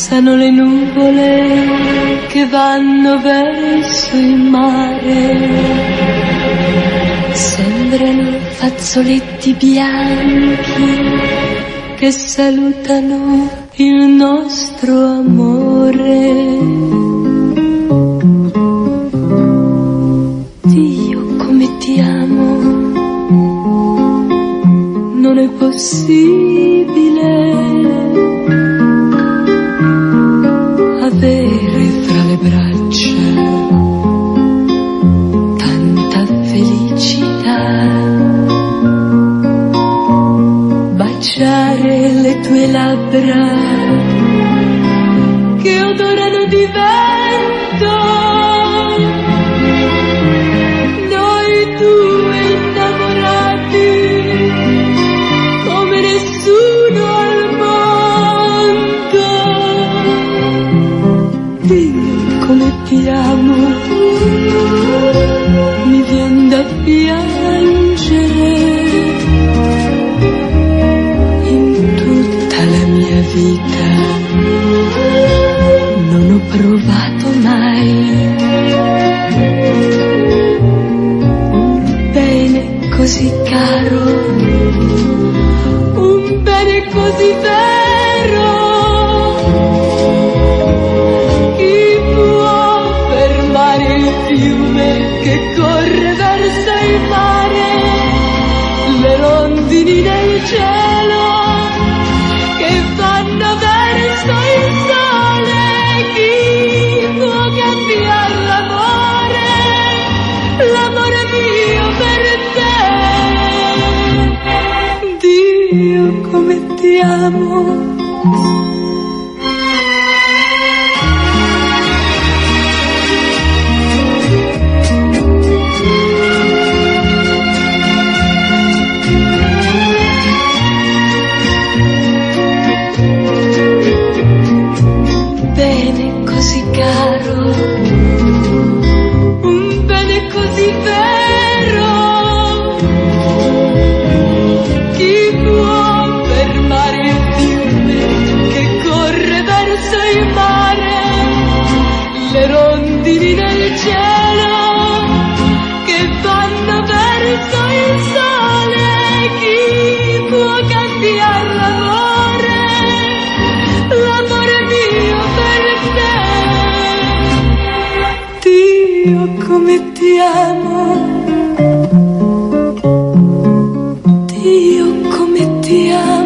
Passano le nuvole che vanno verso il mare, sembrano fazzoletti bianchi che salutano il nostro amore. Dio, come ti amo, non è possibile avere fra le braccia tanta felicità, baciare le tue labbra che odorano di vento, noi due innamorati come nessuno al mondo. Dio, come ti amo, mi vien da piangere. In tutta la mia vita non ho provato mai un bene così caro, un bene così vero. Che corre verso il mare, le rondini del cielo che vanno verso il sole. Chi può cambiare l'amore, l'amore mio per te? Dio, come ti amo. Così caro, un bene così vero. Chi può fermare il fiume che corre verso il mare, le rondini del cielo che vanno verso il sole? Chi può cambiare l'amore, l'amore mio per te? Dio, come ti amo, Dio, come ti amo.